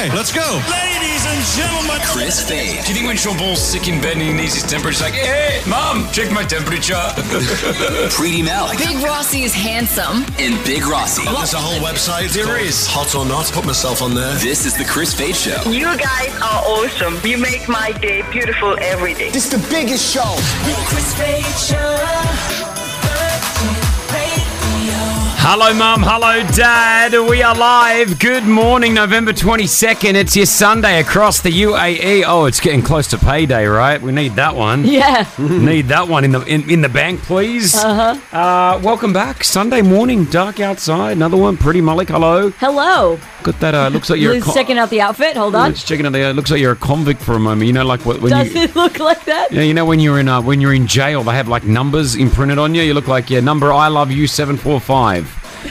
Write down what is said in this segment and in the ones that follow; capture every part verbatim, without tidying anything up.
Okay, let's go. Ladies and gentlemen, Chris Fade. Do you think when Sean Paul's sick in bed and he needs his temperature, he's like, hey, Mom, check my temperature? Preeti Malik. Big Rossi is handsome. And Big Rossi. There's a whole website. There is. Hot or Not. Put myself on there. This is the Chris Fade Show. You guys are awesome. You make my day beautiful every day. This is the biggest show. The Chris Fade Show. Hello, Mum. Hello, Dad. We are live. Good morning, November twenty-second. It's your Sunday across the U A E. Oh, it's getting close to payday, right? We need that one. Yeah. Need that one in the in, in the bank, please. Uh-huh. Uh, welcome back. Sunday morning, dark outside. Another one. Pretty Malik. Hello. Hello. Got that. Uh, looks like you're. Liz a con- checking out the outfit. Hold on. It's checking out the. Uh, looks like you're a convict for a moment. You know, like what when Does you. it look like that? Yeah, you know when you're in uh, when you're in jail, they have like numbers imprinted on you. You look like yeah, number I love you seven four five.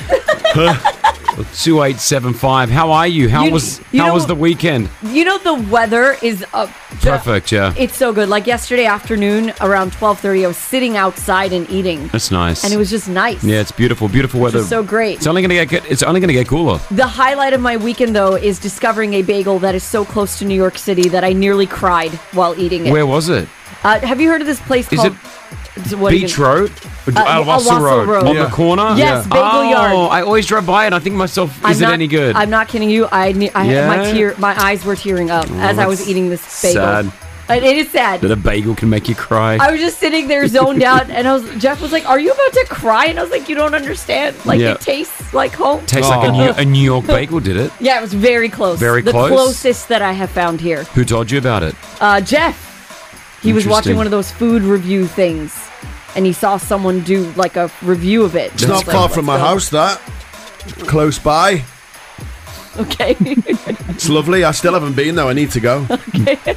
two eight seven five. How are you? How You- was you how know- was the weekend? You know the weather is uh, Perfect, yeah. It's so good. Like yesterday afternoon around twelve thirty, I was sitting outside and eating. That's nice. And it was just nice. yeah, it's beautiful, beautiful weather. is so great. It's only gonna get it's only gonna get cooler. The highlight of my weekend, though, is discovering a bagel that is so close to New York City that I nearly cried while eating it. Where was it? Uh, have you heard of this place Is called... it what do you- Beach Road? Uh, Al Al Wasl Wasl Road. Road. On Yeah. the corner? Yes, Bagel oh, Yard. I always drive by it. I think to myself, is I'm it not- any good? I'm not kidding you. I, ne- I Yeah? my tear, my eyes were tearing up as I was that's eating this bagel. sad. Uh, It is sad. That a bagel can make you cry. I was just sitting there zoned out, and I was. Jeff was like, "Are you about to cry?" And I was like, "You don't understand. Like Yeah. it tastes like home." Tastes like a New, a New York bagel, did it? Yeah, it was very close. Very the close? closest that I have found here. Who told you about it? Uh, Jeff, he was watching Interesting. one of those food review things, and he saw someone do like a review of it. It's not far from my house, that. Close by. Okay. It's lovely. I still haven't been, though. I need to go. Okay.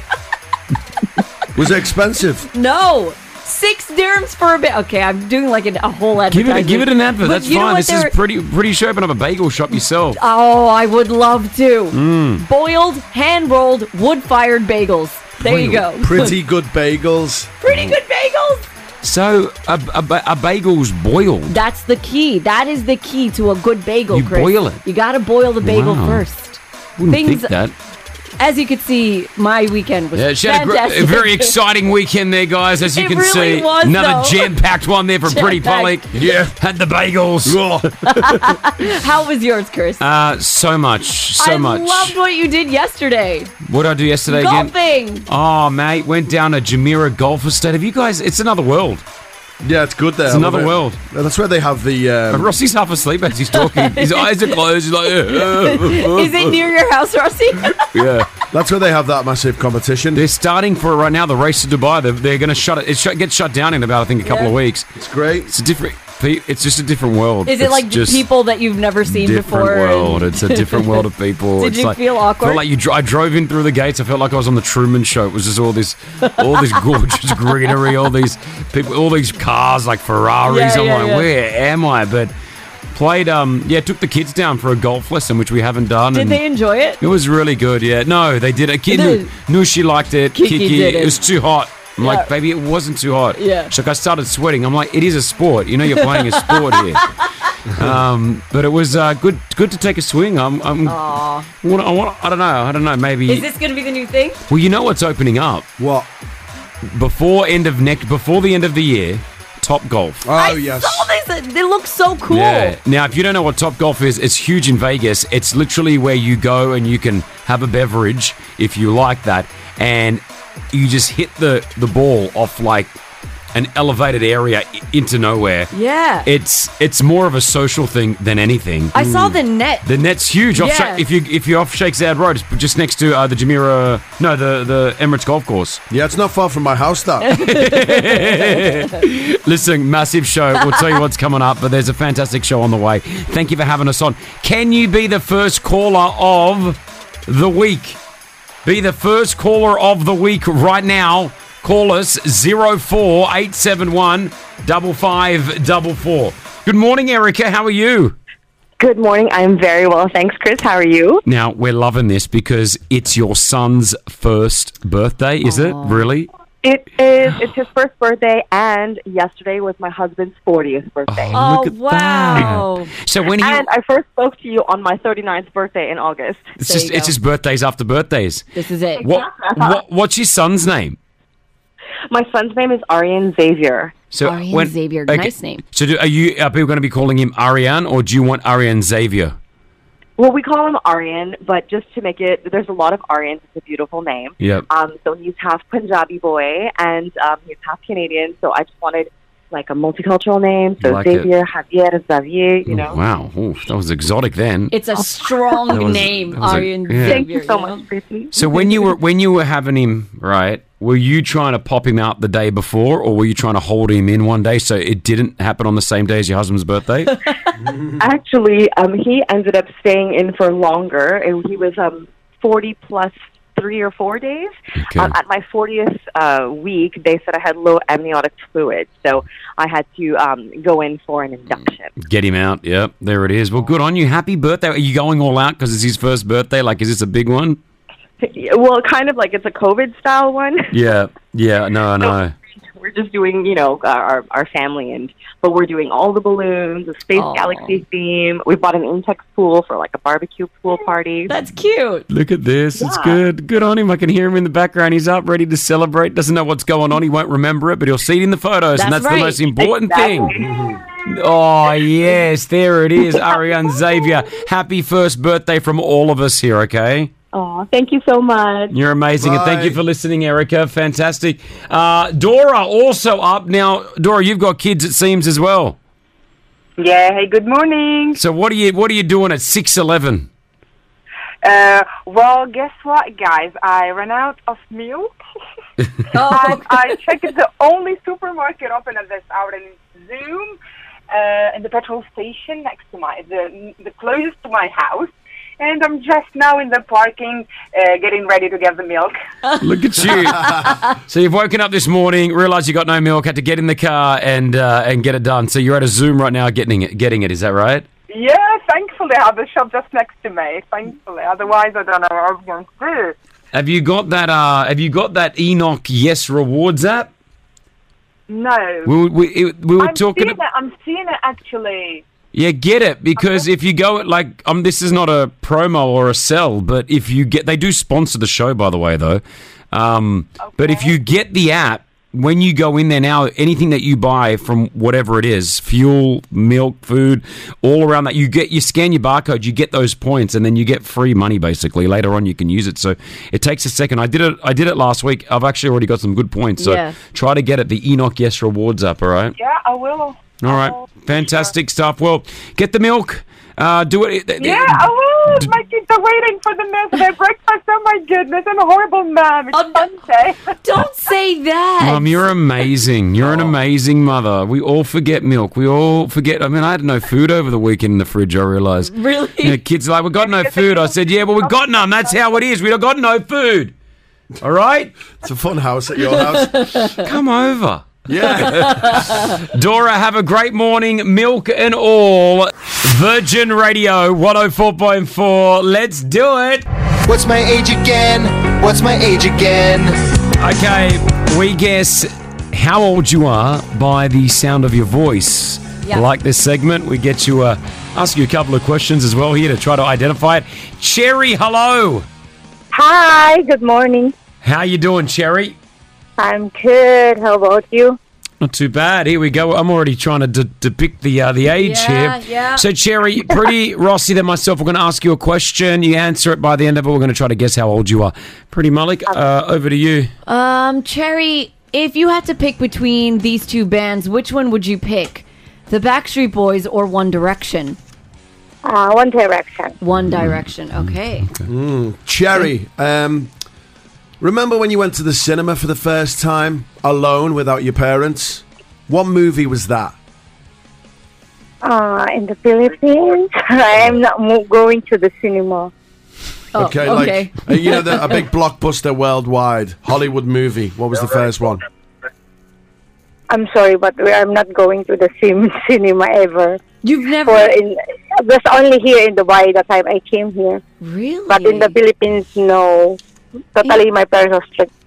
Was it expensive? No. Six dirhams for a bit. Okay, I'm doing like an, a whole Give advertisement. it, give it an advert. But That's you know fine. what This they is were- pretty, pretty sure. Open up a bagel shop yourself. Oh, I would love to. Mm. Boiled, hand-rolled, wood-fired bagels. There you go. Pretty good bagels. Pretty good bagels. So a, a, ba- a bagel's boiled. That's the key. That is the key to a good bagel, You Chris. boil it. You got to boil the bagel Wow. first. Wouldn't Things- think that. As you could see, my weekend was Yeah, she had a, gr- fantastic. a very exciting weekend there, guys. As you It can really see, was, another though. jam-packed one there for Pretty Jam-packed. Pollock. Yeah, had the bagels. How was yours, Chris? uh, so much, so I much. loved what you did yesterday. What did I do yesterday again? Golfing. Oh, mate, went down to Jumeirah Golf Estate. Have you guys? It's another world. Yeah, it's good there. It's I love another it. world. Yeah, that's where they have the... Um, Rossi's half asleep as he's talking. His eyes are closed. He's like, Is it near your house, Rossi? yeah. that's where they have that massive competition. They're starting for it right now. The race to Dubai. They're, they're going to shut it. It shut, gets shut down in about I think a couple Yeah. of weeks. It's great. It's a different. It's just a different world. Is it It's like just people that you've never seen different before? world. and- It's a different world of people. Did it's you like, feel awkward? I felt like you. Dro- I drove in through the gates. I felt like I was on the Truman Show. It was just all this, all this gorgeous greenery, all these people, all these cars like Ferraris. Yeah, I'm yeah, like, yeah. where am I? But played. Um, yeah, took the kids down for a golf lesson, which we haven't done. Did and they enjoy it? It was really good. Yeah, no, they did. A kid They knew, did. knew she liked it. Kiki Kiki, did it. it was too hot. I'm Yeah. like, baby, it wasn't too hot. Yeah. She's like, I started sweating. I'm like, it is a sport. You know, you're playing a sport here. Um, but it was uh, good. Good to take a swing. I'm. I'm Aw. I, want, I, want, I don't know. I don't know. Maybe. Is this going to be the new thing? Well, you know what's opening up What? before end of next. Before the end of the year, Top Golf. Oh, I yes. saw this. They look so cool. Yeah. Now, if you don't know what Top Golf is, it's huge in Vegas. It's literally where you go and you can have a beverage if you like that, and you just hit the the ball off like an elevated area i- into nowhere. Yeah. It's it's more of a social thing than anything. I saw the net. The net's huge. Off Yeah. Sha- if you if you're off Sheikh Zayed Road, it's just next to uh, the Jumeirah, no, the the Emirates Golf Course. Yeah, it's not far from my house, that. Listen, massive show. We'll tell you what's coming up, but there's a fantastic show on the way. Thank you for having us on. Can you be the first caller of the week? Be the first caller of the week right now. Call us zero four eight seven one five five four four. Good morning, Erica. How are you? Good morning. I'm very well. Thanks, Chris. How are you? Now, we're loving this because it's your son's first birthday, is it? Really? It is. It's his first birthday, and yesterday was my husband's fortieth birthday. Oh, Look at wow. that. So when he, And I first spoke to you on my thirty-ninth birthday in August. it's There just you go. it's just birthdays after birthdays. This is it. What, what what's your son's name? My son's name is Aryan Xavier. So Arian Xavier. Nice name. So do, are you are people going to be calling him Ariane, or do you want Ariane Xavier? Well, we call him Aryan, but just to make it, there's a lot of Aryans. It's a beautiful name. Yep. Um, so he's half Punjabi boy, and um, he's half Canadian. So I just wanted like a multicultural name. So Like it. Xavier, Javier, Xavier. You know. Wow, Ooh, that was exotic then. It's a strong That was- name, that was a- Arian yeah. Xavier. Thank you so know? much, Chrissy. So when you were when you were having him, right, were you trying to pop him out the day before, or were you trying to hold him in one day so it didn't happen on the same day as your husband's birthday? Actually, um, he ended up staying in for longer. And he was um, forty plus three or four days. Okay. Um, at my fortieth uh, week, they said I had low amniotic fluid, so I had to um, go in for an induction. Get him out. Yep, there it is. Well, good on you. Happy birthday. Are you going all out because it's his first birthday? Like, is this a big one? Well, kind of like it's a COVID style one. Yeah, yeah, no, I know. We're just doing, you know, our our family, and but we're doing all the balloons, the Space Aw. Galaxy theme. We bought an Intex pool for like a barbecue pool party. That's cute. Look at this. It's Yeah. good. Good on him. I can hear him in the background. He's up, ready to celebrate. Doesn't know what's going on. He won't remember it, but he'll see it in the photos, and That's that's the right. most important Exactly. thing. Oh, yes. There it is. Ariane Xavier. Happy first birthday from all of us here, okay? Oh, thank you so much. You're amazing, and thank Bye. you for listening, Erica. Fantastic. Uh, Dora also up now. Dora, you've got kids, it seems, as well. Yeah, hey, good morning. So what are you what are you doing at six eleven? Uh, well, guess what, guys? I ran out of milk. Oh, and I checked the only supermarket open at this hour in Zoom, uh, in the petrol station next to my, the, the closest to my house. And I'm just now in the parking, uh, getting ready to get the milk. Look at you. So you've woken up this morning, realised you got no milk, had to get in the car and uh, and get it done. So you're at a Zoom right now getting it, getting it. Is that right? Yeah, thankfully I have the shop just next to me. Thankfully, otherwise I don't know what I was going to do. Have you got that? Uh, have you got that Enoch Yes Rewards app? No. We were- we, it- we were I'm talking. seeing it. I'm seeing it actually. Yeah, get it, because if you go like um, this is not a promo or a sell, but if you get, they do sponsor the show, by the way, though. Um, But if you get the app, when you go in there now, anything that you buy from whatever it is, fuel, milk, food, all around that, you get, you scan your barcode, you get those points, and then you get free money. Basically, later on, you can use it. So it takes a second. I did it. I did it last week. I've actually already got some good points. So Yeah. try to get it. The Enoch Yes Rewards app. All right. Yeah, I will. All right, fantastic stuff. Well, get the milk. Uh, do it. Yeah, I will. My kids are waiting for the milk for their breakfast. Oh my goodness, I'm a horrible mom. It's Oh, no. Sunday. don't say that. Mum, you're amazing. You're an amazing mother. We all forget milk. We all forget. I mean, I had no food over the weekend in the fridge, I realised. Really? You know, kids are like, we got no food. I said, yeah, well, we got none. That's how it is. We got no food. All right? It's a fun house at your house. Come over. Yeah. Dora, have a great morning, milk and all. Virgin Radio one oh four point four. Let's do it. What's my age again? What's my age again? Okay, we guess how old you are by the sound of your voice. Yeah. Like this segment, we get you, uh, ask you a couple of questions as well here to try to identify it. Cherry, hello. Hi, good morning. How you doing, Cherry? I'm good. How about you? Not too bad. Here we go. I'm already trying to de- depict the uh, the age Yeah, here. yeah. So, Cherry, Pretty, Rossi, then myself, we're going to ask you a question. You answer it by the end of it. We're going to try to guess how old you are. Pretty Malik, uh, over to you. Um, Cherry, if you had to pick between these two bands, which one would you pick? The Backstreet Boys or One Direction? Uh, One Direction. One Direction, okay. Cherry, um, remember when you went to the cinema for the first time, alone, without your parents? What movie was that? Uh, in the Philippines, I'm not mo- going to the cinema. Oh, okay, okay. like, uh, you know, the, a big blockbuster worldwide Hollywood movie. What was the first one? I'm sorry, but we- I'm not going to the sim- cinema ever. You've never... For in, just only here in Dubai the time I came here. Really? But in the Philippines, no. Totally, my parents are strict.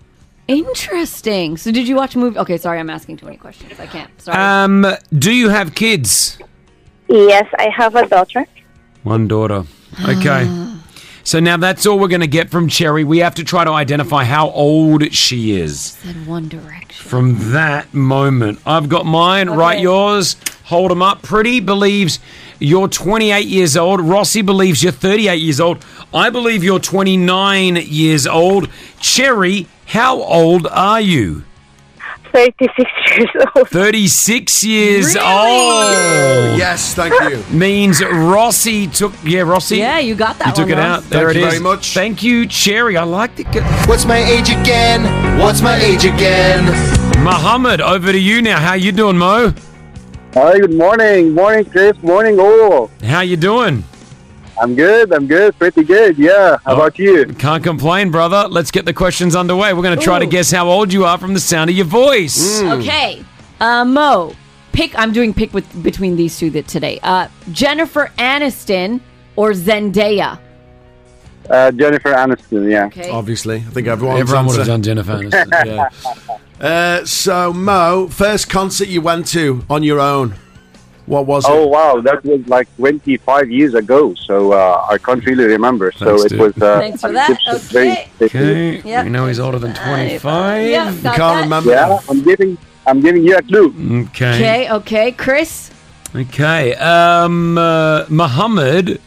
Interesting. So did you watch a movie? Okay, sorry, I'm asking too many questions. I can't. Sorry. Um, do you have kids? Yes, I have a daughter. One daughter. Okay. So now that's all we're going to get from Cherry. We have to try to identify how old she is. Said One Direction. From that moment. I've got mine. Okay. Write yours. Hold them up. Pretty believes you're twenty-eight years old. Rossi believes you're thirty-eight years old. I believe you're twenty-nine years old. Cherry, how old are you? thirty-six years old. thirty-six years Really? old. Yes, thank you. Means Rossi took... Yeah, Rossi. Yeah, you got that You took one, it Ross. out. There Thank it you is. very much. Thank you, Cherry. I liked it. What's my age again? What's my age again? Muhammad, over to you now. How you doing, Mo? Hi, good morning. Morning, Chris. Morning, all. How you doing? I'm good. I'm good. Pretty good. Yeah. How Oh. about you? Can't complain, brother. Let's get the questions underway. We're going to try to Ooh. guess how old you are from the sound of your voice. Okay. Uh, Mo, pick. I'm doing pick with between these two that today. Uh, Jennifer Aniston or Zendaya? Uh, Jennifer Aniston, yeah. Okay. Obviously, I think everyone's Everyone would have answer. done Jennifer Aniston. Yeah. Uh, so, Mo, first concert you went to on your own. What was Oh, it? wow. That was like twenty-five years ago. So uh, I can't really remember. So Thanks, it dude. was... Uh, Thanks for an that. Egyptian Okay. very- Okay. Yep. We know he's older than twenty-five. Yeah, You got can't that. remember. Yeah, I'm giving, I'm giving you a clue. Okay. Okay, okay. Chris? Okay. Um, uh, Muhammad,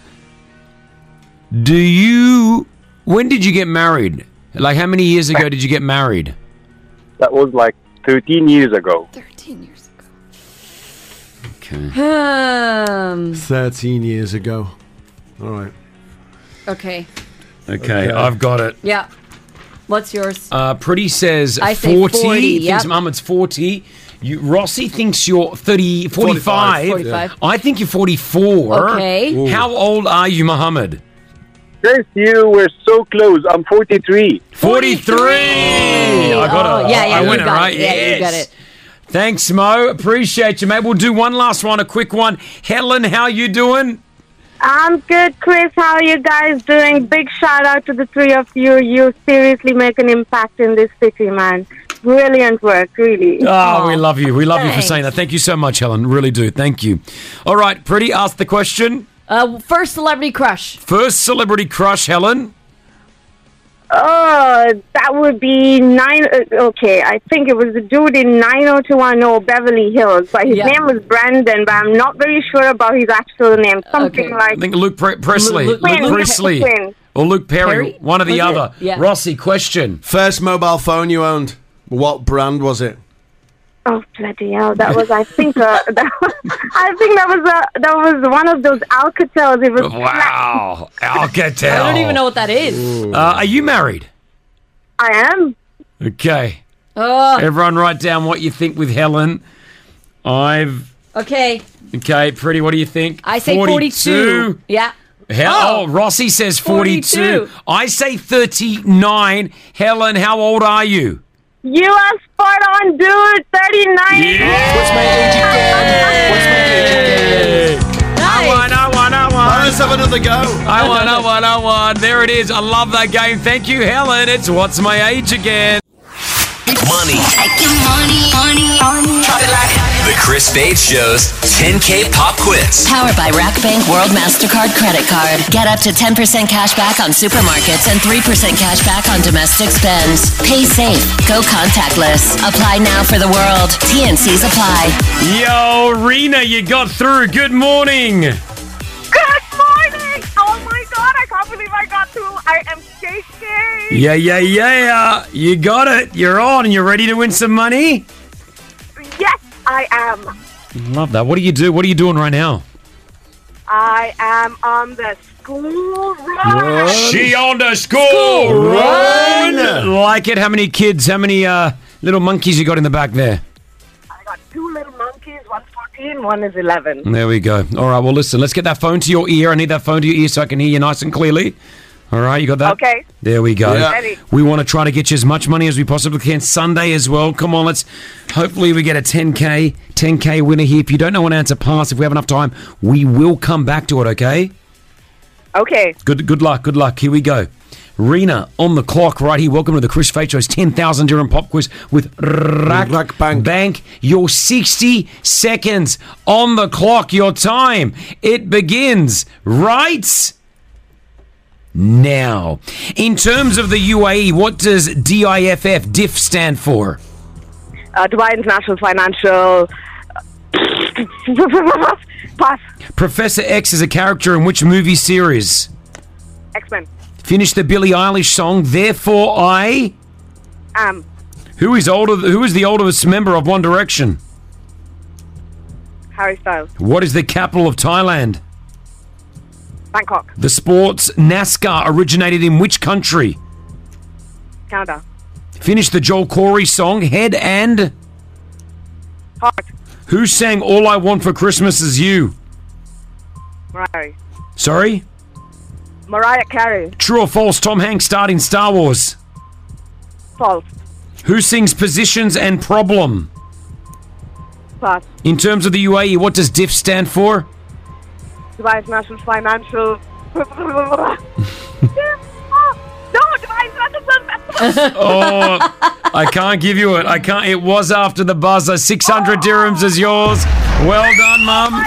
do you... When did you get married? Like, how many years ago did you get married? That was like thirteen years ago. thirteen years Okay. ago. Um, thirteen years ago. All right. okay. Okay, Okay. I've got it. Yeah. What's yours? Uh, Pretty says I say forty. forty, Thinks yep. Muhammad's forty. You, Rossi thinks you're thirty, forty-five. forty-five. I think you're forty-four. Okay. Ooh. How old are you, Muhammad? Chris, you were so close. I'm forty-three. forty-three. I got Oh, it. yeah, yeah, I you win it, got it. right? Yeah, you Yes. got it. Thanks, Mo. Appreciate you, mate. We'll do one last one, a quick one. Helen, how you doing? I'm good, Chris. How are you guys doing? Big shout out to the three of you. You seriously make an impact in this city, man. Brilliant work, really. Oh, Aw. we love you. We love you for Thanks. saying that. Thank you so much, Helen. Really do. Thank you. All right, Pretty, ask the question. Uh, first celebrity crush. First celebrity crush, Helen. Oh, that would be nine. Uh, okay, I think it was the dude in nine oh two one oh Beverly Hills, but his Yeah. name was Brandon, but I'm not very sure about his actual name. Something Okay. I like think Luke Pre- Presley. Luke- Luke, Luke- Presley. Quinn. Or Luke Perry. Perry? One or the Was it? other. Yeah. Rossi, question. First mobile phone you owned. What brand was it? Oh bloody hell! That was, I think, uh, that was, I think that was uh, that was one of those Alcatels. It was Wow. Alcatel. I don't even know what that is. Uh, are you married? I am. Okay. Oh, Everyone write down what you think with Helen. I've... okay. Okay, Pretty, what do you think? I say forty-two. Yeah. Hel- oh. Rossi says forty-two. forty-two. I say thirty-nine. Helen, how old are you? You are spot on, dude. thirty-nine. What's my age again? What's my age again? I won, I won, I won. Let's have another go. I won, I won, I won. There it is. I love that game. Thank you, Helen. It's What's My Age Again? Money. Money, money, money. The Chris Fade Show's ten K Pop Quiz. Powered by Rackbank World MasterCard Credit Card. Get up to ten percent cash back on supermarkets and three percent cash back on domestic spends. Pay safe. Go contactless. Apply now for the world. T N Cs apply. Yo, Rena, you got through. Good morning. Good morning! Oh my god, I can't believe I got through. I am shaking. Yeah, yeah, yeah. You got it. You're on and you're ready to win some money? Yes, I am. Love that. What do you do? What are you doing right now? I am on the school run. She on the school run. Like it. How many kids? How many uh, little monkeys you got in the back there? I got two little monkeys, one's fourteen, one is eleven. There we go. All right. Well, listen. Let's get that phone to your ear. I need that phone to your ear so I can hear you nice and clearly. All right. You got that? Okay. There we go. Yeah. Ready. We want to try to get you as much money as we possibly can. Sunday as well. Come on. Let's. Hopefully we get a ten K, ten K winner here. If you don't know an answer, pass. If we have enough time, we will come back to it. Okay. Okay. Good good luck, good luck. Here we go. Rena on the clock right here. Welcome to the Chris Fade Show's ten thousand dirham pop quiz with Rack, Rack Bank. Bank. Your sixty seconds on the clock. Your time. It begins right now. In terms of the U A E, what does D I F F, D I F, stand for? Uh, Dubai International Financial... Pass. Professor X is a character in which movie series? X-Men. Finish the Billie Eilish song, Therefore I... Um. Who is older? Who is the oldest member of One Direction? Harry Styles. What is the capital of Thailand? Bangkok. The sports NASCAR originated in which country? Canada. Finish the Joel Corey song, Head and... Heart. Who sang All I Want for Christmas Is You? Mariah. Sorry? Mariah Carey. True or false, Tom Hanks starred in Star Wars? False. Who sings Positions and Problem? Pass. In terms of the U A E, what does D I F stand for? Dubai International Financial... No, Dubai International... Oh, I can't give you it. I can't. It was after the buzzer. six hundred dirhams is yours. Well done, Mum.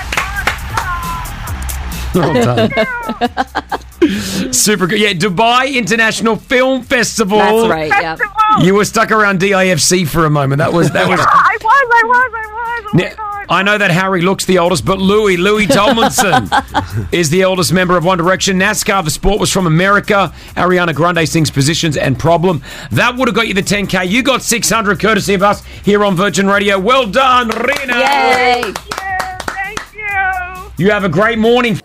Well done. Super good. Yeah, Dubai International Film Festival. That's right, yeah. You were stuck around D I F C for a moment. That was that was. I was, I was, I was. Oh Now, I know that Harry looks the oldest, but Louis, Louis Tomlinson is the oldest member of One Direction. NASCAR, the sport, was from America. Ariana Grande sings Positions and Problem. That would have got you the ten K. You got six hundred courtesy of us here on Virgin Radio. Well done, Rena. Yay. Thank you, thank you. You have a great morning.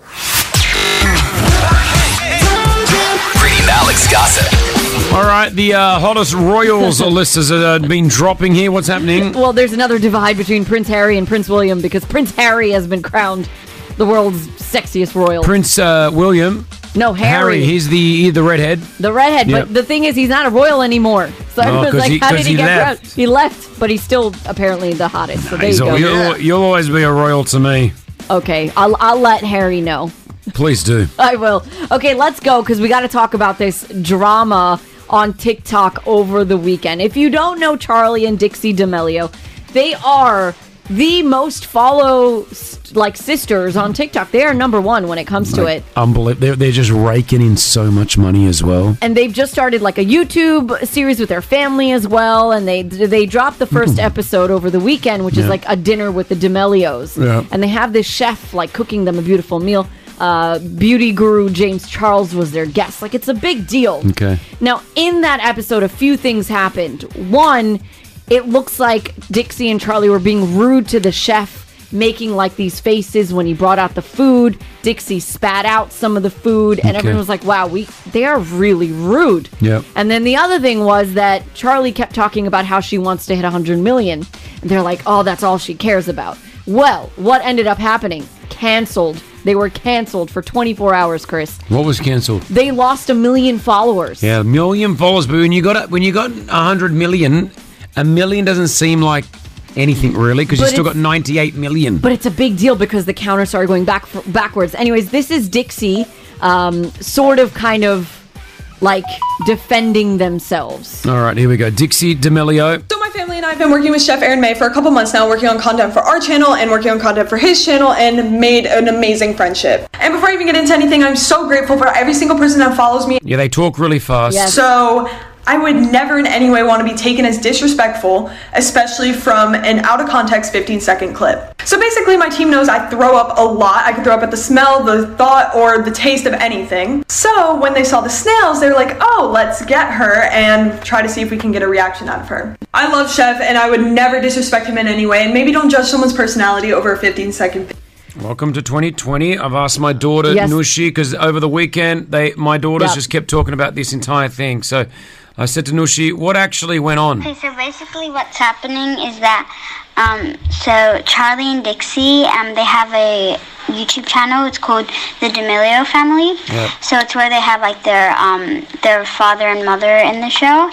Pretty Alex gossip. All right, the uh, hottest Royals list has uh, been dropping here. What's happening? Well, there's another divide between Prince Harry and Prince William because Prince Harry has been crowned the world's sexiest royal. Prince uh, William. No, Harry. Harry, he's the the redhead. The redhead, Yep. but the thing is, he's not a royal anymore. So No, everyone's 'cause like, he- how 'cause did he, he get left. crowned? He left, but he's still apparently the hottest. So there He's you go. al- you'll, you'll always be a royal to me. Okay, I'll, I'll let Harry know. Please do. I will. Okay, let's go because we got to talk about this drama on TikTok over the weekend. If you don't know Charlie and Dixie D'Amelio, they are the most follow like sisters on TikTok. They are number one when it comes to it. Unbelievable. They're, they're just raking in so much money as well. And they've just started like a YouTube series with their family as well. And they they dropped the first episode over the weekend, which is Yeah. like a dinner with the D'Amelios. Yeah. And they have this chef like cooking them a beautiful meal. Uh, beauty guru James Charles was their guest. Like, it's a big deal. Okay. Now, in that episode, a few things happened. One, it looks like Dixie and Charlie were being rude to the chef, making like these faces when he brought out the food. Dixie spat out some of the food, and Okay. everyone was like, wow, we they are really rude. Yep. And then the other thing was that Charlie kept talking about how she wants to hit one hundred million. And they're like, oh, that's all she cares about. Well, what ended up happening? Canceled. They were canceled for twenty-four hours, Chris. What was cancelled? They lost a million followers. Yeah, a million followers. But when you got a, when you got a hundred million, a million doesn't seem like anything really because you But still got it's- ninety-eight million. But it's a big deal because the counter started going back backwards. Anyways, this is Dixie, um, sort of, kind of, like defending themselves. All right, here we go. Dixie D'Amelio. So my family and I have been working with Chef Aaron May for a couple months now, working on content for our channel and working on content for his channel, and made an amazing friendship. And before I even get into anything, I'm so grateful for every single person that follows me. Yeah, they talk really fast. So I would never in any way want to be taken as disrespectful, especially from an out of context fifteen second clip. So basically my team knows I throw up a lot. I could throw up at the smell, the thought, or the taste of anything. So when they saw the snails, they were like, oh, let's get her and try to see if we can get a reaction out of her. I love Chef and I would never disrespect him in any way, and maybe don't judge someone's personality over a fifteen second video. Welcome to twenty twenty. I've asked my daughter, Yes. Nushi, because over the weekend, they my daughters Yeah. just kept talking about this entire thing. So I said to Nushi, what actually went on? Okay, so basically what's happening is that, um, so Charlie and Dixie, um, they have a YouTube channel. It's called The D'Amelio Family. Yep. So it's where they have like their, um, their father and mother in the show.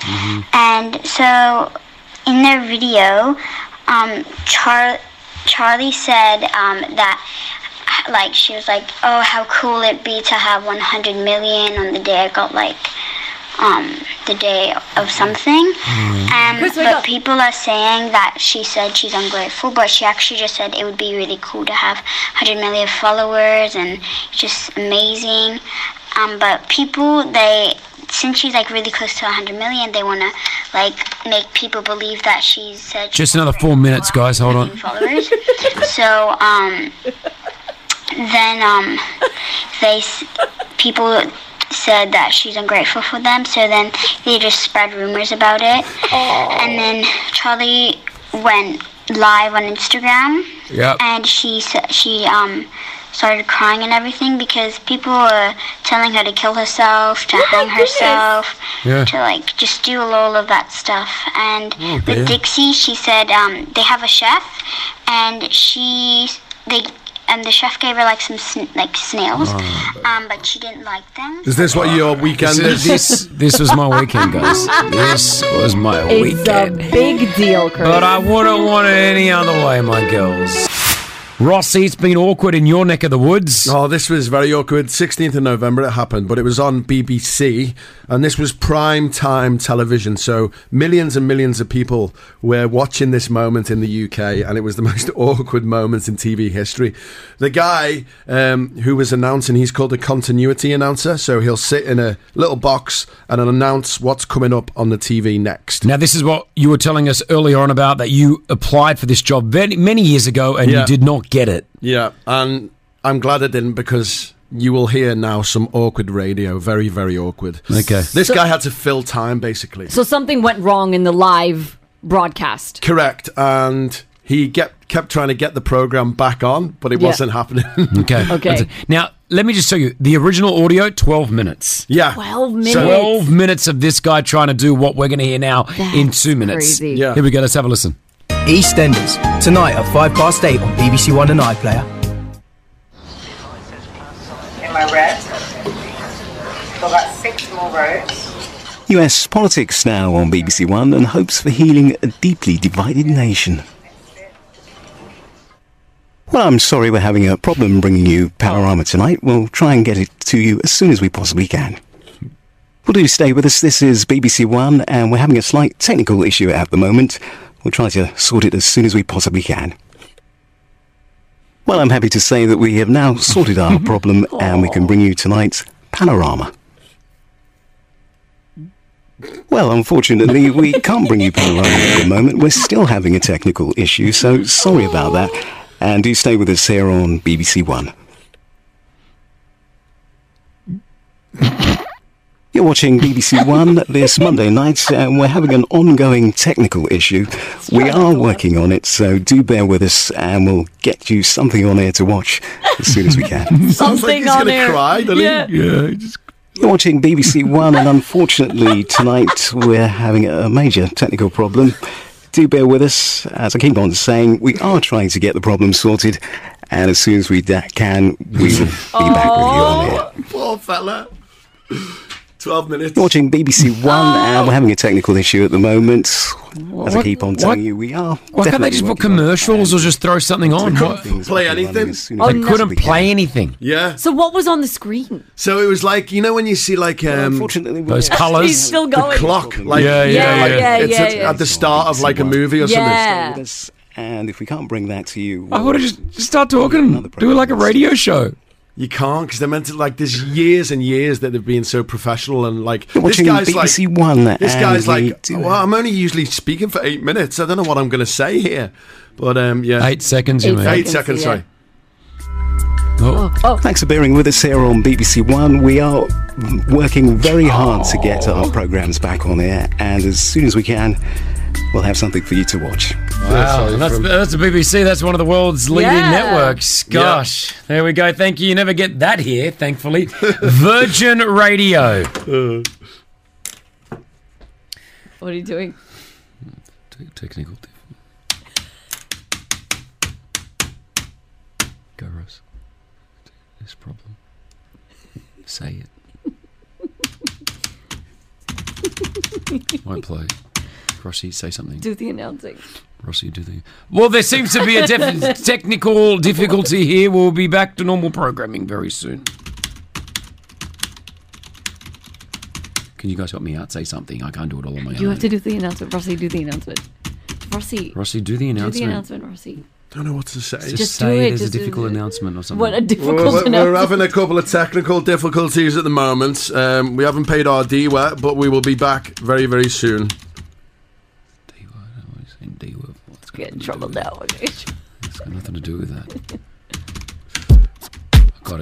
And so in their video, um, Char- Charlie said um, that like she was like, oh, how cool it'd be to have one hundred million on the day I got like um the day of something. Um, but people are saying that she said she's ungrateful, but she actually just said it would be really cool to have one hundred million followers and just amazing. Um, but people, they, since she's like really close to one hundred million, they want to like make people believe that she's said Just another four minutes, guys. Hold on. followers. So um, then um, they s- people said that she's ungrateful for them. So then they just spread rumors about it. And then Charlie went live on Instagram. Yep. And she sa- she um. started crying and everything because people were telling her to kill herself, to hang herself, Yeah. to like just do all of that stuff. And Oh, dear. with Dixie, she said um, they have a chef, and she they and the chef gave her like some sn- like snails, Oh. um, but she didn't like them. Is this what your weekend This, is? this, this was my weekend, guys. This was my It's weekend. a big deal, Chris. But I wouldn't want it any other way, my girls. Rossi, it's been awkward in your neck of the woods. Oh, this was very awkward. sixteenth of November it happened, but it was on B B C, and this was prime time television, so millions and millions of people were watching this moment in the U K, and it was the most awkward moment in T V history. The guy um, who was announcing, he's called a continuity announcer, so he'll sit in a little box and announce what's coming up on the T V next. Now, this is what you were telling us earlier on about, that you applied for this job very, many years ago and Yeah. you did not get it. Yeah, and I'm glad I didn't, because you will hear now some awkward radio. Very, very awkward. Okay. This So- guy had to fill time, basically. So something went wrong in the live broadcast. Correct, and he kept, kept trying to get the program back on, but it Yeah. wasn't happening. Okay. Okay. Now, let me just tell you, the original audio, twelve minutes. Yeah. twelve minutes. twelve minutes of this guy trying to do what we're going to hear now in two minutes. crazy. Yeah. Here we go. Let's have a listen. EastEnders, tonight at five past eight on B B C One and iPlayer. In my red. We've got six more rows. U S politics now on B B C One, and hopes for healing a deeply divided nation. Well, I'm sorry we're having a problem bringing you Panorama tonight. We'll try and get it to you as soon as we possibly can. Well, do stay with us. This is B B C One, and we're having a slight technical issue at the moment. We'll try to sort it as soon as we possibly can. Well, I'm happy to say that we have now sorted our problem, and we can bring you tonight's Panorama. Well, unfortunately, we can't bring you Panorama at the moment. We're still having a technical issue, so sorry about that. And do stay with us here on B B C One. You're watching B B C One this Monday night, and we're having an ongoing technical issue. We are working on it, so do bear with us, and we'll get you something on air to watch as soon as we can. Sounds like he's on going to air. cry, doesn't Yeah. he? Yeah. he Just... You're watching B B C One, and unfortunately tonight we're having a major technical problem. Do bear with us. As I keep on saying, we are trying to get the problem sorted, and as soon as we da- can, we will be back with you on air. Poor fella. twelve minutes. You're watching B B C One, and we're having a technical issue at the moment. As I keep on telling what- you, we are. Why can't they just put commercials or just throrow something on? They What? couldn't play anything. Oh, They no. couldn't play anything. Yeah. So what was on the screen? So it was like, you know when you see like um, Unfortunately, we Those are- colours. He's still the going. clock, like Yeah, yeah, like, yeah, it's yeah, at, yeah. at the start of like a movie or Yeah. with us, and if we can't bring that to you, I would have just, just start talking. Do it like a radio show. something. You can't, because they're meant to, like, there's years and years that they've been so professional, and like You're this watching guy's B B C like One, this and guy's we like, do well, I'm only usually speaking for eight minutes. I don't know what I'm going to say here, but um, yeah, Eight seconds, you Eight mean? eight seconds, seconds. yeah. Sorry. Oh. Oh, Thanks for bearing with us here on B B C One. We are working very hard to get our programmes back on air, and as soon as we can, we'll have something for you to watch. Wow, that's, that's the B B C. That's one of the world's leading Yeah. networks. Gosh, there we go. Thank you. You never get that here, thankfully. Virgin Radio. what are you doing? Technical. Go, Rose. This problem. Say it. Won't play. Rossi, say something. Do the announcing. Rossi, do the... Well, there seems to be a def- technical difficulty here. We'll be back to normal programming very soon. Can you guys help me out? Say something. I can't do it all on my own. You have to do the announcement. Rossi, do the announcement. Rossi. Rossi, do the announcement. Do the announcement, Rossi. Don't know what to say. Just, Just say do it. there's Just a do difficult it. announcement or something. What a difficult We're, we're, announcement. we're having a couple of technical difficulties at the moment. Um, we haven't paid our D W A, but we will be back very, very soon. Get in trouble now. It's got nothing to do with that. I got it.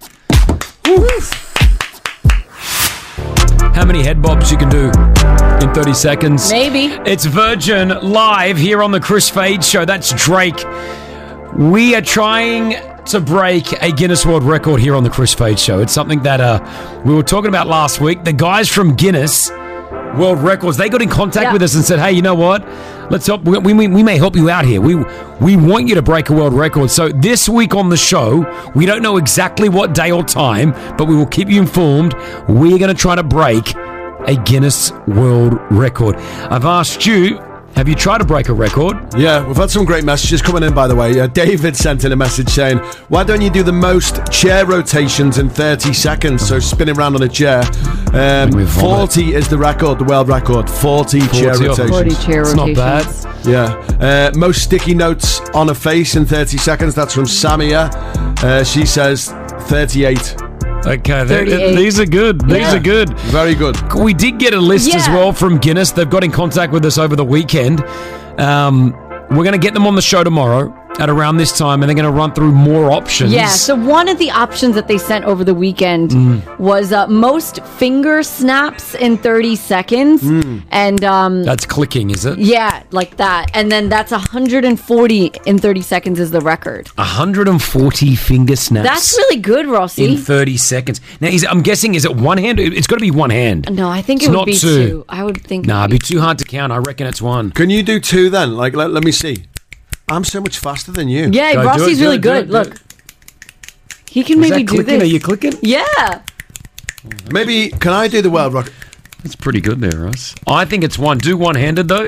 Ah. How many head bobs you can do in thirty seconds? Maybe. It's Virgin live here on the Chris Fade Show. That's Drake. We are trying to break a Guinness World Record here on the Chris Fade Show. It's something that uh, we were talking about last week. The guys from Guinness World Records, they got in contact Yeah. with us and said, hey, you know what? Let's help. We, we, we may help you out here. We we want you to break a world record. So this week on the show, we don't know exactly what day or time, but we will keep you informed. We're going to try to break a Guinness World Record. I've asked you, have you tried to break a record? Yeah, we've had some great messages coming in, by the way. Uh, David sent in a message saying, why don't you do the most chair rotations in thirty seconds? So spinning around on a chair. Um, forty is the record, the world record. forty, chair forty. rotations. forty chair It's not rotations. bad. Yeah. Uh, most sticky notes on a face in thirty seconds. That's from Samia. Uh, she says thirty-eight. Okay, they- thirty-eight. these are good. These Yeah. are good. Very good. We did get a list as Yeah. well from Guinness. They've got in contact with us over the weekend. Um, we're going to get them on the show tomorrow at around this time, and they're going to run through more options. Yeah, so one of the options that they sent over the weekend Mm. was uh, most finger snaps in thirty seconds. Mm. And um, That's clicking, is it? yeah, like that. And then that's one hundred forty in thirty seconds is the record. one hundred forty finger snaps. That's really good, Rossi. in thirty seconds. Now, is it, I'm guessing, is it one hand? It's got to be one hand. No, I think It's it would not be two. two. I would think. Nah, it'd be too hard to count. I reckon it's one. Can you do two then? Like, let, let me see. I'm so much faster than you. Yeah, Go, do Rossi's it, do really it, do good. it, do Look, it. he can Is maybe that do clicking? this. Are you clicking? Yeah. Maybe, can I do the world record? That's pretty good there, Ross. I think it's one. Do one-handed, though.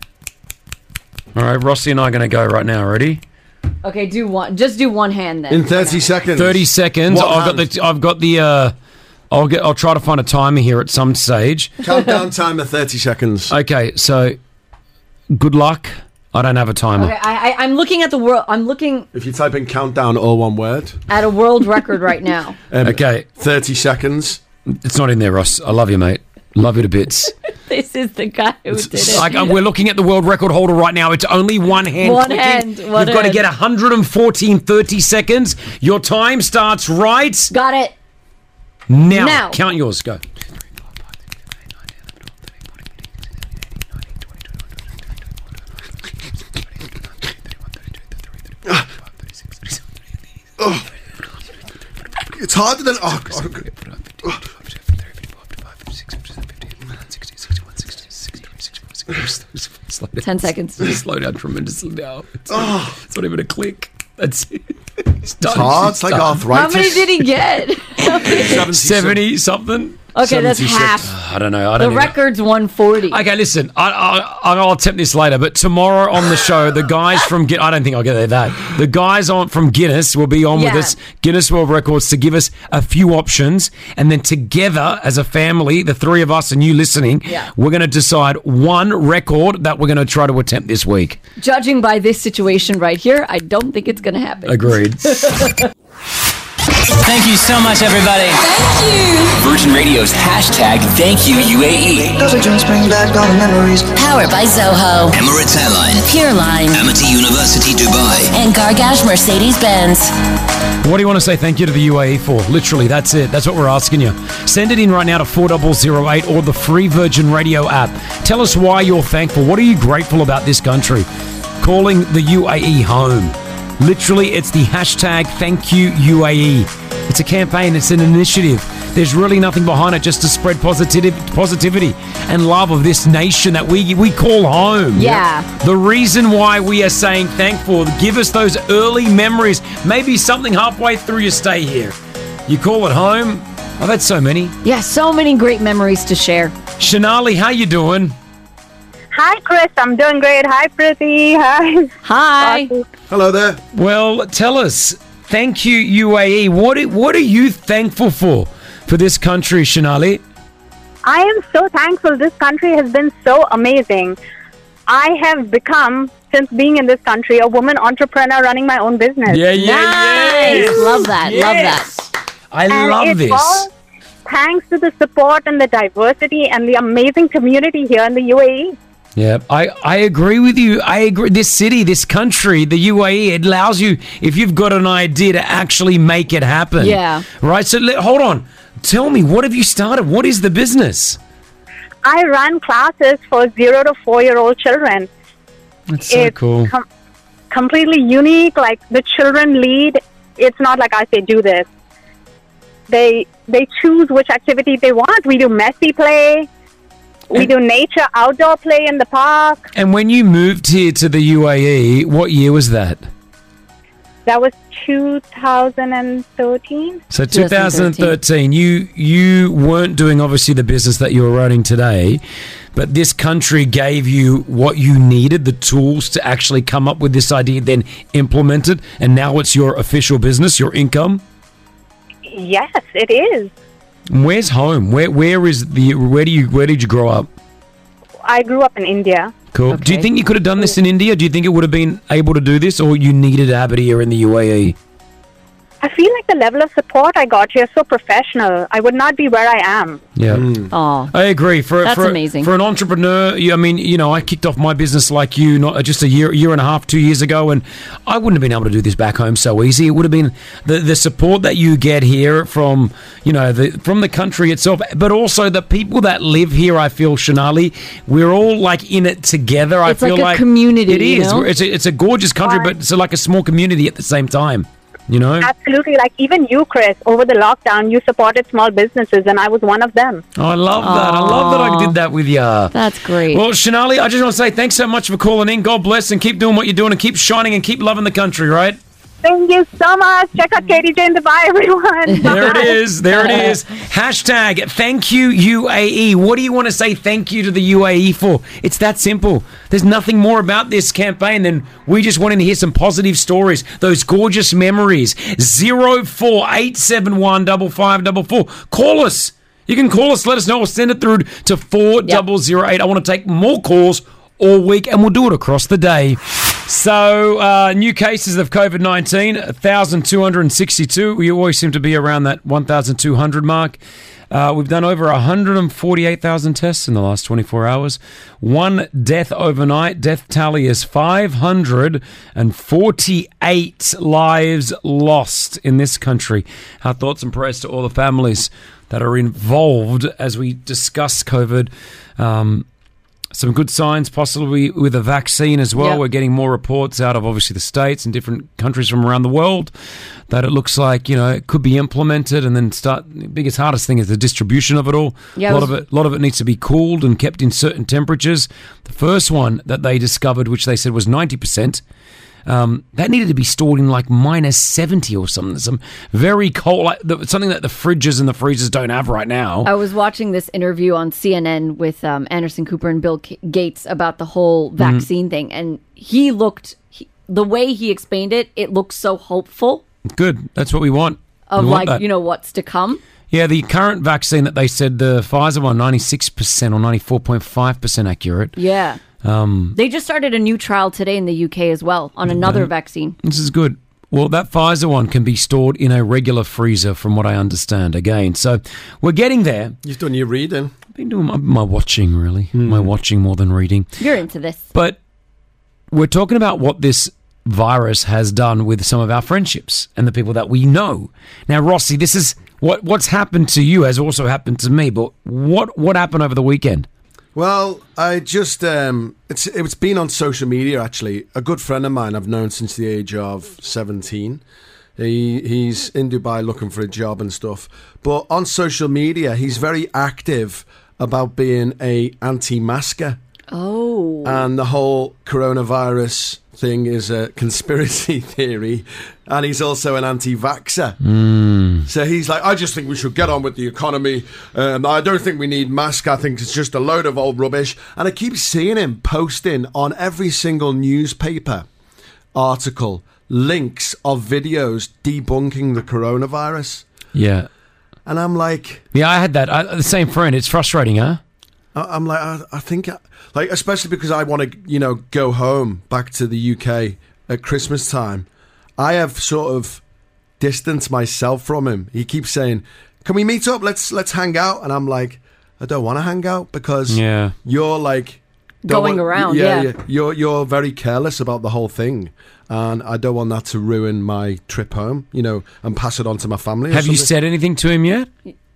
All right, Rossi and I are going to go right now. Ready? Okay, do one. Just do one hand then. In thirty seconds. thirty seconds. What I've got hand? the. I've got the. Uh, I'll get. I'll try to find a timer here at some stage. Countdown timer thirty seconds. Okay, so good luck. I don't have a timer. Okay, I, I, I'm looking at the world. I'm looking If you type in countdown, all one word. at a world record right now. Um, Okay, thirty seconds. it's not in there, Ross. I love you, mate. Love you to bits. This is the guy who did it. Like, uh, we're looking at the world record holder right now. It's only one hand. One clicking. hand, You've one got to hand. get one hundred forty in thirty seconds. Your time starts right Got it. now. Now. Count yours. Go. Oh. It's harder than. Oh, God. Oh. Slow down. Ten seconds. Slow down tremendously now. It's, Oh. it's not even a click. That's it. It's, It's hard. It's like How arthritis. many did he get? seventy something. Okay, that's seventy-six. half. I don't know. I The don't know. record's one forty. Okay, listen. I, I, I'll attempt this later, but tomorrow on the show, the guys from Guinness, I don't think I'll get there that. The guys on from Guinness will be on with Yeah. us, Guinness World Records, to give us a few options, and then together as a family, the three of us and you listening, Yeah. we're going to decide one record that we're going to try to attempt this week. Judging by this situation right here, I don't think it's going to happen. Agreed. Thank you so much, everybody. Thank you. Virgin Radio's hashtag Thank You U A E. Does it just bring back all the memories? Powered by Zoho, Emirates Airline, Pureline, Amity University Dubai. and Gargash Mercedes-Benz. What do you want to say thank you to the U A E for? Literally, that's it. That's what we're asking you. Send it in right now to four zero zero eight or the free Virgin Radio app. Tell us why you're thankful. What are you grateful about this country? Calling the U A E home. Literally, it's the hashtag Thank You U A E. It's a campaign. It's an initiative. There's really nothing behind it, just to spread positiv- positivity and love of this nation that we we call home. Yeah. The reason why we are saying thankful, give us those early memories. Maybe something halfway through your stay here. You call it home. I've had so many. Yeah, so many great memories to share. Shanali, how you doing? Hi, Chris. I'm doing great. Hi, Priti. Hi. Hi. Hello there. Well, tell us. Thank you, U A E. What are, what are you thankful for for this country, Shanali? I am so thankful. This country has been so amazing. I have become, since being in this country, a woman entrepreneur running my own business. Yeah, yeah, nice. yes. Love that. Yes. Love that. I and love it's this. All thanks to the support and the diversity and the amazing community here in the U A E. Yeah, I, I agree with you. I agree. This city, this country, the U A E, it allows you, if you've got an idea, to actually make it happen. Yeah. Right? So let, hold on. Tell me, what have you started? What is the business? I run classes for zero to four-year-old children. That's so it's cool. Com- completely unique. Like, the children lead. It's not like I say, do this. They they choose which activity they want. We do messy play. We And- do nature outdoor play in the park. And when you moved here to the U A E, what year was that? That was two thousand thirteen. So two thousand thirteen, you you weren't doing obviously the business that you're running today, but this country gave you what you needed, the tools to actually come up with this idea, then implement it, and now it's your official business, your income. Yes, it is. And where's home? Where where is the where do you where did you grow up? I grew up in India. Cool. Do you think you could have done this in India? Do you think it would have been able to do this, or you needed to have it here in the U A E? I feel like the level of support I got here is so professional. I would not be where I am. Yeah. Oh, I agree. For That's for, amazing. For an entrepreneur, you- I mean, you know, I kicked off my business like you, not just a year, year and a half, two years ago, and I wouldn't have been able to do this back home so easy. It would have been the the support that you get here from, you know, the from the country itself, but also the people that live here. I feel, Shanali, we're all like in it together. It's I feel like a community, It you is. know? It's a, it's a gorgeous country, but it's like a small community at the same time. You know. Absolutely. Like even you, Chris, over the lockdown, you supported small businesses, and I was one of them. Oh, I love that. I love that I did that with you. That's great. Well, Shanali, I just want to say thanks so much for calling in. God bless and keep doing what you're doing and keep shining and keep loving the country, right? Thank you so much. Check out Katie Jane Dubai, everyone. There it Bye. is. There it is. Hashtag thank you U A E. What do you want to say thank you to the U A E for? It's that simple. There's nothing more about this campaign than we just wanting to hear some positive stories, those gorgeous memories. zero four eight seven one five five four four. Call us. You can call us. Let us know. We'll send it through to four zero zero eight. I want to take more calls all week, and we'll do it across the day. So, uh, new cases of COVID nineteen, one thousand two hundred sixty-two. We always seem to be around that one thousand two hundred mark. Uh, we've done over one hundred forty-eight thousand tests in the last twenty-four hours. One death overnight. Death tally is five hundred forty-eight lives lost in this country. Our thoughts and prayers to all the families that are involved as we discuss COVID. Um, Some good signs, possibly with a vaccine as well. Yep. We're getting more reports out of obviously the States and different countries from around the world that it looks like, you know, it could be implemented and then start. The biggest, hardest thing is the distribution of it all. Yeah, a lot it was- of it, a lot of it needs to be cooled and kept in certain temperatures. The first one that they discovered, which they said was ninety percent, um, that needed to be stored in like minus seventy or something. Some very cold, like the, something that the fridges and the freezers don't have right now. I was watching this interview on C N N with um, Anderson Cooper and Bill K- Gates about the whole vaccine thing, and he looked he, the way he explained it. It looked so hopeful Good. That's what we want. of We want like that. you know what's to come. Yeah, the current vaccine that they said, the Pfizer one, ninety-six percent or ninety-four point five percent accurate. Yeah, Um, they just started a new trial today in the U K as well on another Yeah. vaccine. this is good. Well, that Pfizer one can be stored in a regular freezer, from what I understand, again. So we're getting there. You've done your reading. I've been doing my, my watching, really. My watching more than reading. You're into this. But we're talking about what this virus has done with some of our friendships and the people that we know. Now, Rossi, this is what what's happened to you has also happened to me. But what what happened over the weekend? Well, I just, um, it's it's been on social media, actually. A good friend of mine I've known since the age of seventeen. He He's in Dubai looking for a job and stuff. But on social media, he's very active about being a anti-masker. Oh. And the whole coronavirus thing is a conspiracy theory, and he's also an anti-vaxxer. Mm. So he's like, I just think we should get on with the economy. Um, I don't think we need masks. I think it's just a load of old rubbish. And I keep seeing him posting on every single newspaper article links of videos debunking the coronavirus. Yeah. And I'm like... Yeah, I had that. I, the same friend. It's frustrating, huh? I, I'm like, I, I think... Like, especially because I want to, you know, go home back to the U K at Christmas time. I have sort of distanced myself from him. He keeps saying, "Can we meet up? Let's let's hang out." And I'm like, I don't want to hang out because yeah. you're like going want, around. Yeah, Yeah, yeah, you're you're very careless about the whole thing, and I don't want that to ruin my trip home. You know, and pass it on to my family. Have you said anything to him yet?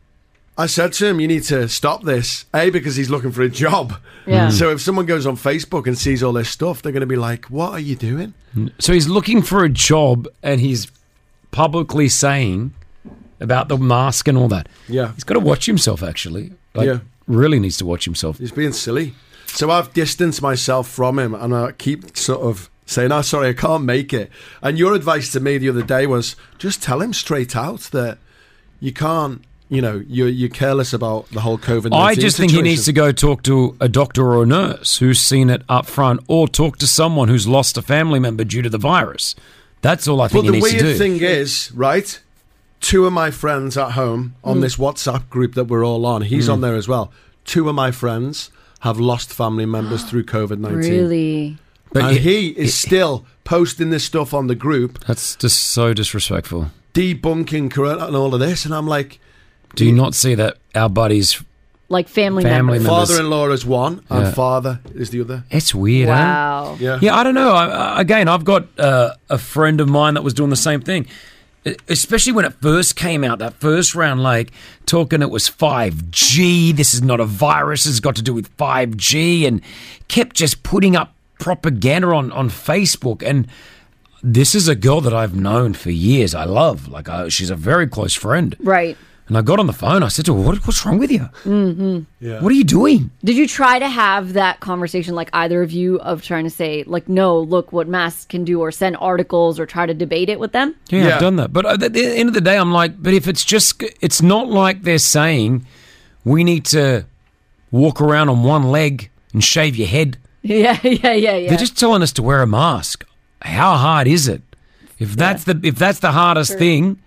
I said to him, you need to stop this, A, because he's looking for a job. Yeah. So if someone goes on Facebook and sees all this stuff, they're going to be like, what are you doing? So he's looking for a job and he's publicly saying about the mask and all that. Yeah. He's got to watch himself, actually. Like, Yeah. really needs to watch himself. He's being silly. So I've distanced myself from him and I keep sort of saying, oh, sorry, I can't make it. And your advice to me the other day was just tell him straight out that you can't. You know, you're, you're careless about the whole COVID nineteen I just think he situation. needs to go talk to a doctor or a nurse who's seen it up front, or talk to someone who's lost a family member due to the virus. That's all I think But he the needs to do. weird thing is, right, two of my friends at home on Mm. this WhatsApp group that we're all on, he's Mm. on there as well, two of my friends have lost family members through COVID nineteen. Really? But and it- he is still posting this stuff on the group. That's just so disrespectful. Debunking corona and all of this, and I'm like... Do you not see that our buddies... Like family, Family members. members. Father-in-law is one, and Yeah. father is the other. It's weird, Wow. huh? Yeah. Yeah, I don't know. I, I- again, I've got uh, a friend of mine that was doing the same thing. E- Especially when it first came out, that first round, like, talking it was five G, this is not a virus, it's got to do with five G, and kept just putting up propaganda on, on Facebook. And this is a girl that I've known for years, I love. Like, I, she's a very close friend. Right. And I got on the phone, I said to her, what, what's wrong with you? Mm-hmm. Yeah. What are you doing? Did you try to have that conversation, like either of you, of trying to say, like, no, look what masks can do, or send articles, or try to debate it with them? Yeah, I've done that. But at the end of the day, I'm like, but if it's just, it's not like they're saying we need to walk around on one leg and shave your head. Yeah, yeah, yeah, yeah. They're just telling us to wear a mask. How hard is it? If that's the if that's the hardest True. thing,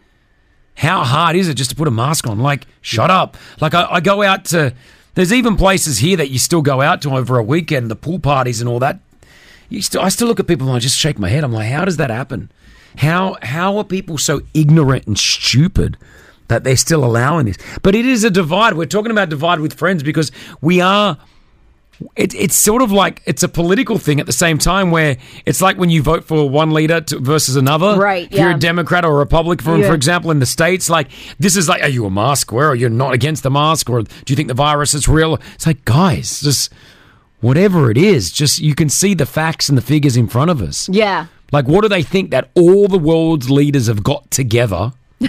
how hard is it just to put a mask on? Like, shut up. Like, I, I go out to, there's even places here that you still go out to over a weekend, the pool parties and all that. You still, I still look at people and I just shake my head. I'm like, how does that happen? How how are people so ignorant and stupid that they're still allowing this? But it is a divide. We're talking about divide with friends because we are... It, it's sort of like it's a political thing at the same time, where it's like when you vote for one leader to, versus another. Right, If you're yeah. a Democrat or a Republican, for, Yeah. for example, in the States, like this is like, are you a mask wearer? Or you're not against the mask? Or do you think the virus is real? It's like, guys, just whatever it is, just you can see the facts and the figures in front of us. Yeah. Like, what do they think that all the world's leaders have got together?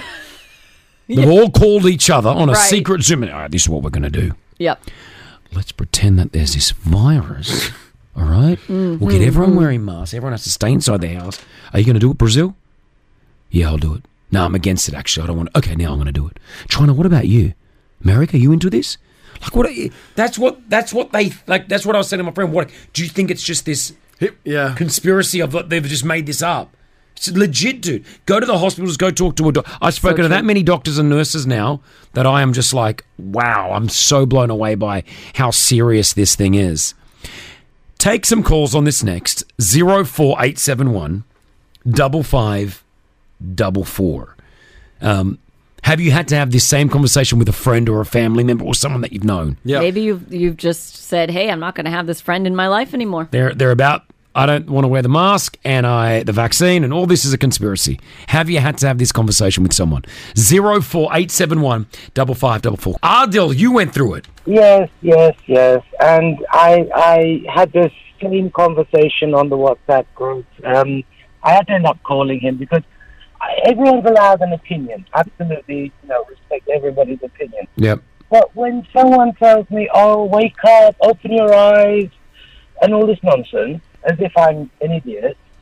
They've all called each other on a Right. secret Zoom. All right, this is what we're going to do. Yep. Let's pretend that there's this virus, all right? We'll get everyone wearing masks. Everyone has to stay inside their house. Are you going to do it, Brazil? Yeah, I'll do it. No, I'm against it, actually. I don't want to. Okay, now I'm going to do it. China, what about you? America, are you into this? Like, what? Are you, that's what That's what they, like, that's what I was saying to my friend. What, do you think it's just this yeah. conspiracy of what they've just made this up? It's legit, dude. Go to the hospitals, go talk to a doctor. I've spoken to true. that many doctors and nurses now that I am just like, wow, I'm so blown away by how serious this thing is. Take some calls on this next. zero four eight seven one double five double four. Um, have you had to have this same conversation with a friend or a family member or someone that you've known? Yeah. Maybe you've, you've just said, hey, I'm not going to have this friend in my life anymore. They're they're about, I don't want to wear the mask and I the vaccine and all this is a conspiracy. Have you had to have this conversation with someone? zero four eight seven one double five double four. Adil, you went through it. Yes, yes, yes. And I I had this same conversation on the WhatsApp group. Um, I had to end up calling him because I, everyone's allowed an opinion. Absolutely, you know, respect everybody's opinion. Yep. But when someone tells me, oh, wake up, open your eyes, and all this nonsense, as if I'm an idiot,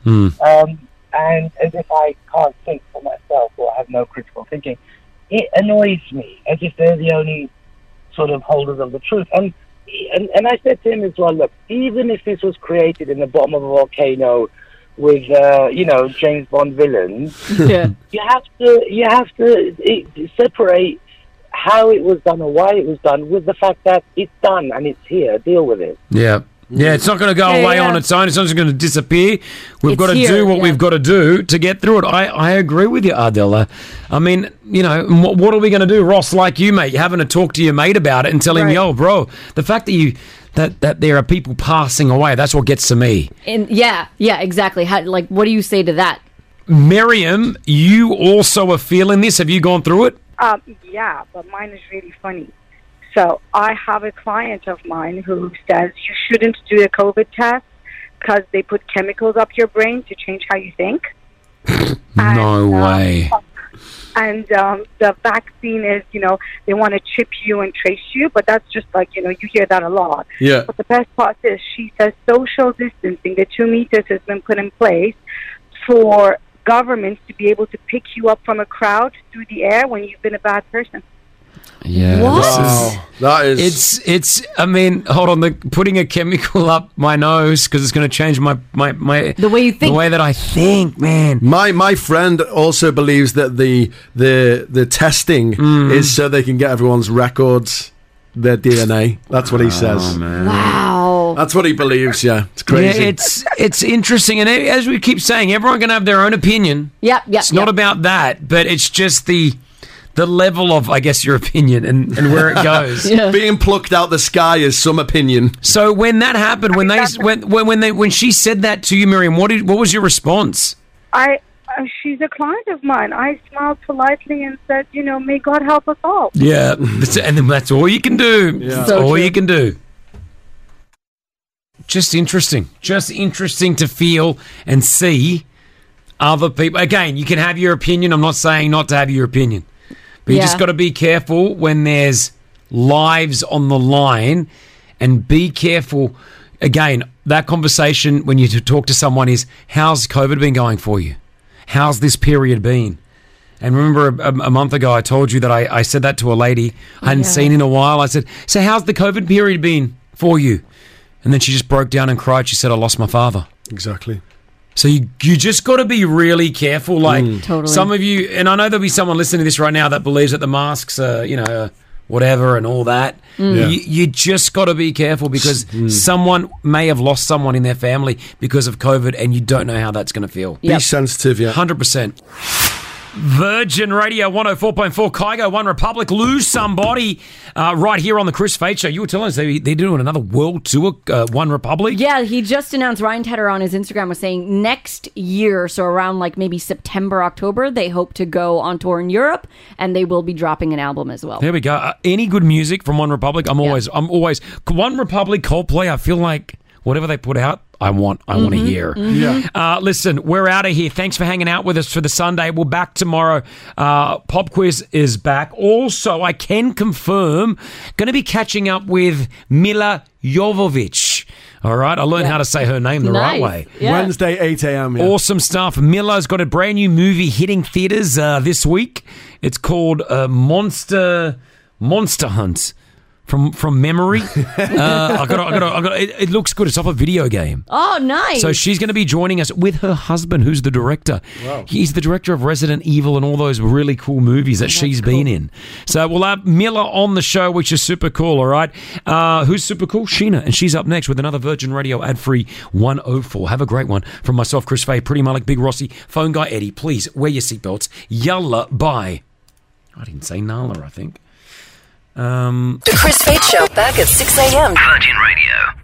Mm. Um, and as if I can't think for myself or have no critical thinking. It annoys me as if they're the only sort of holders of the truth. And, and and I said to him as well, look, even if this was created in the bottom of a volcano with, uh, you know, James Bond villains, yeah. you have to you have to it, separate how it was done or why it was done with the fact that it's done and it's here. Deal with it. Yeah. Yeah, it's not going to go Yeah, away yeah. on its own. It's not just going to disappear. We've It's got to here, do what yeah. we've got to do to get through it. I, I agree with you, Ardella. I mean, you know, what, what are we going to do, Ross, like you, mate? You're having to talk to your mate about it and tell him, Right. yo, bro, the fact that you that, that there are people passing away, that's what gets to me. And yeah, yeah, exactly. How, like, what do you say to that? Miriam, you also are feeling this. Have you gone through it? Um, yeah, but mine is really funny. So I have a client of mine who says you shouldn't do a COVID test because they put chemicals up your brain to change how you think. No And, uh, way. And um, the vaccine is, you know, they want to chip you and trace you, but that's just like, you know, you hear that a lot. Yeah. But the best part is she says social distancing, the two meters has been put in place for governments to be able to pick you up from a crowd through the air when you've been a bad person. Yeah, What? this is- Wow. That is. It's it's. I mean, hold on. The putting a chemical up my nose because it's going to change my, my my The way you think. the way that I think, man. My my friend also believes that the the the testing Mm. is so they can get everyone's records, their D N A. That's what he says. Wow. That's what he believes. Yeah, it's crazy. Yeah, it's it's interesting, and as we keep saying, everyone can have their own opinion. Yep, yep. It's not yep. about that, but it's just the the level of, I guess, your opinion and, and where it goes. Yeah. Being plucked out the sky is some opinion. So when that happened, when they when when when they when she said that to you, Miriam, what did what was your response? I, uh, she's a client of mine. I smiled politely and said, you know, may God help us all. Yeah, that's, and then that's all you can do. Yeah. That's So all true. you can do. Just interesting. Just interesting to feel and see other people. Again, you can have your opinion. I'm not saying not to have your opinion. But you Yeah. just got to be careful when there's lives on the line, and be careful. Again, that conversation when you talk to someone is, how's COVID been going for you? How's this period been? And remember a, a month ago I told you that I, I said that to a lady I hadn't Yeah. seen in a while. I said, so how's the COVID period been for you? And then she just broke down and cried. She said, I lost my father. Exactly. So you you just got to be really careful. Like Totally. some of you, and I know there'll be someone listening to this right now that believes that the masks are, you know, uh, whatever and all that. Yeah. You, you just got to be careful because someone may have lost someone in their family because of COVID, and you don't know how that's going to feel. Be sensitive, yeah. one hundred percent. Virgin Radio one oh four point four, Kygo, One Republic, lose somebody uh, right here on the Chris Fate Show. You were telling us they, they're doing another world tour, uh, One Republic. Yeah, he just announced, Ryan Tedder on his Instagram was saying next year, so around like maybe September, October, they hope to go on tour in Europe, and they will be dropping an album as well. There we go. Uh, any good music from One Republic, I'm always, I'm always, One Republic, Coldplay, I feel like whatever they put out, I want, I want to hear. Yeah. Uh, listen, we're out of here. Thanks for hanging out with us for the Sunday. We're back tomorrow. Uh, Pop Quiz is back. Also, I can confirm, going to be catching up with Mila Jovovich. All right, I learned Yeah. how to say her name the Nice. right way. Yeah. Wednesday, eight a.m. Yeah. Awesome stuff. Miller's got a brand new movie hitting theaters uh, this week. It's called uh, Monster Monster Hunt. From from memory, uh, I got, I got, I got. It, it looks good. It's off a video game. Oh, nice. So she's going to be joining us with her husband, who's the director. Wow. He's the director of Resident Evil and all those really cool movies that she's been in. So we'll have Miller on the show, which is super cool, all right? Uh, who's super cool? Sheena. And she's up next with another Virgin Radio ad-free one oh four. Have a great one. From myself, Chris Fay, Pretty Malik, Big Rossi, Phone Guy Eddie. Please wear your seatbelts. Yalla, bye. I didn't say Nala, I think. Um, The Chris Fate Show, back at six a.m. Virgin Radio.